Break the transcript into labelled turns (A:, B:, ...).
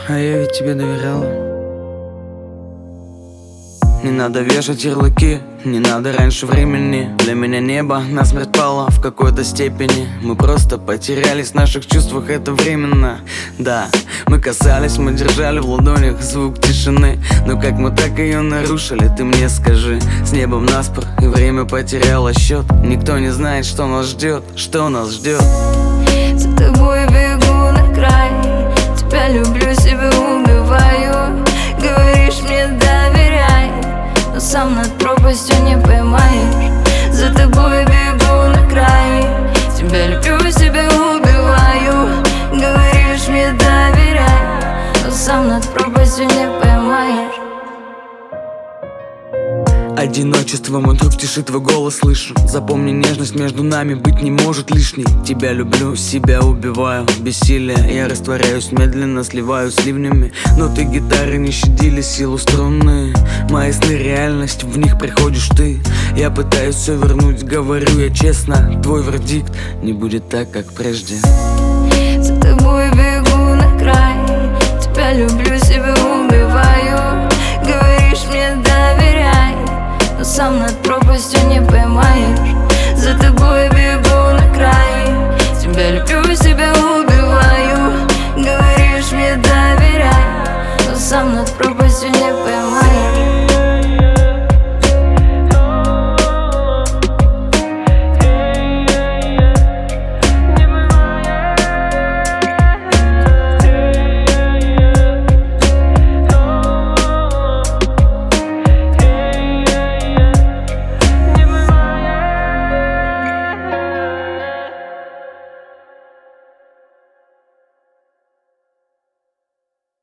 A: а я ведь тебе доверяла. Не надо вешать ярлыки, не надо раньше времени. Для меня небо насмерть пало в какой-то степени. Мы просто потерялись в наших чувствах, это временно. Да, мы касались, мы держали в ладонях звук тишины. Но как мы так ее нарушили, ты мне скажи. С небом наспор, и время потеряло счет. Никто не знает, что нас ждет, что нас ждет.
B: За тобой бегу на край, тебя люблю, себя убиваю. Говоришь мне доверяй, но сам над пропастью не поймаешь. За тобой бегу на край, тебя люблю, себя убиваю. Говоришь мне доверяй, но сам над пропастью не поймаешь.
A: Одиночество, мой друг, в тиши твой голос слышу. Запомни, нежность между нами быть не может лишней. Тебя люблю, себя убиваю. Бессилие, я растворяюсь медленно, сливаюсь с ливнями. Ноты гитары не щадили силу струны. Мои сны реальность, в них приходишь ты. Я пытаюсь все вернуть, говорю я честно. Твой вердикт не будет так, как прежде.
B: За тобой бегу на край, тебя люблю, себя убиваю. Говоришь мне доверяй, но сам над пропастью не поймаешь. За тобой бегу на край, тебя люблю, себя убиваю. Говоришь мне доверяй, но сам над пропастью не поймаешь.